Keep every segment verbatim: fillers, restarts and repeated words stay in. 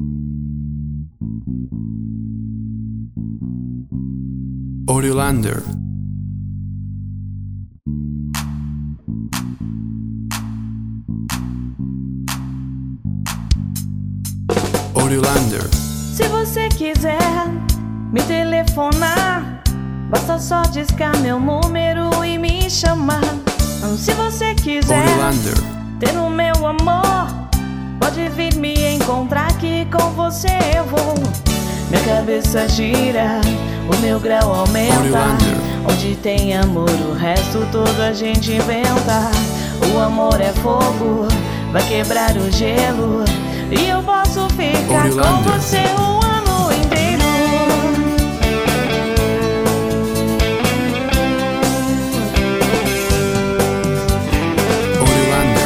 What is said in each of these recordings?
Oriolander. Oriolander. Se você quiser me telefonar, basta só discar meu número e me chamar. Se você quiser Oriolander. ter o meu amor, pode vir me encontrar, que com você eu vou. Minha cabeça gira, o meu grau aumenta. Oriolander. Onde tem amor, o resto todo a gente inventa. O amor é fogo, vai quebrar o gelo, e eu posso ficar Oriolander. com você o ano inteiro. Oriolander.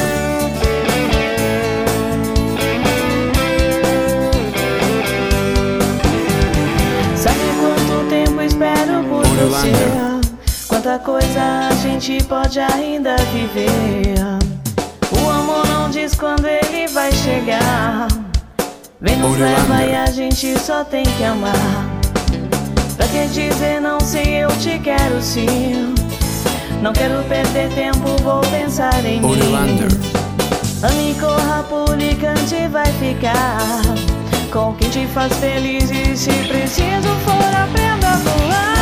Sabe quanto tempo espero por Oriolander. você? Quanta coisa a gente pode ainda viver. O amor não diz quando ele vai chegar. Vem nos Oriolander. leva e a gente só tem que amar. Pra que dizer não sei, eu te quero sim. Não quero perder tempo, vou pensar em mim. Oriolander. Ame, corra, pule, cante, vai ficar com quem te faz feliz, e se preciso for, aprenda a voar.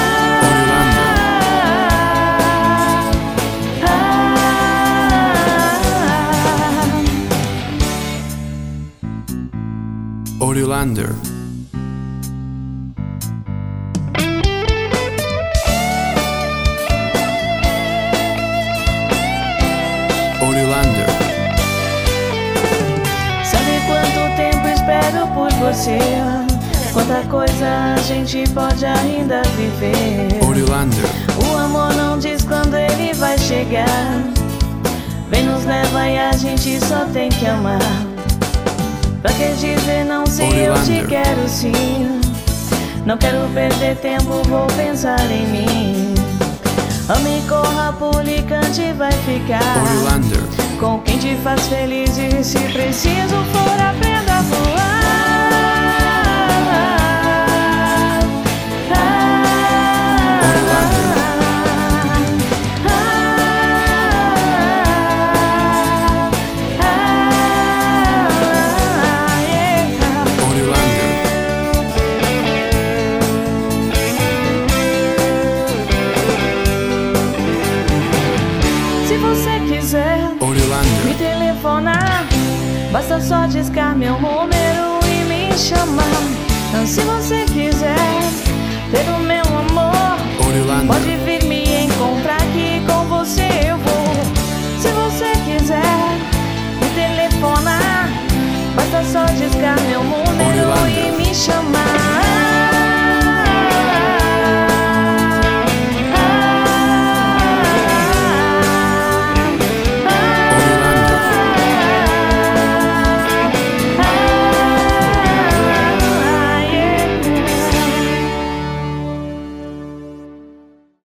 Oriolander. Oriolander. Sabe quanto tempo espero por você? Quanta coisa a gente pode ainda viver. Oriolander. O amor não diz quando ele vai chegar. Vem nos leva e a gente só tem que amar. Pra que dizer não sei, eu te Oriolander. quero sim. Não quero perder tempo, vou pensar em mim. Ame, corra, pule, cante, vai ficar Oriolander. com quem te faz feliz, e se preciso for, aprenda a voar. Se você quiser Oriolander. me telefonar, basta só discar meu número e me chamar. Se você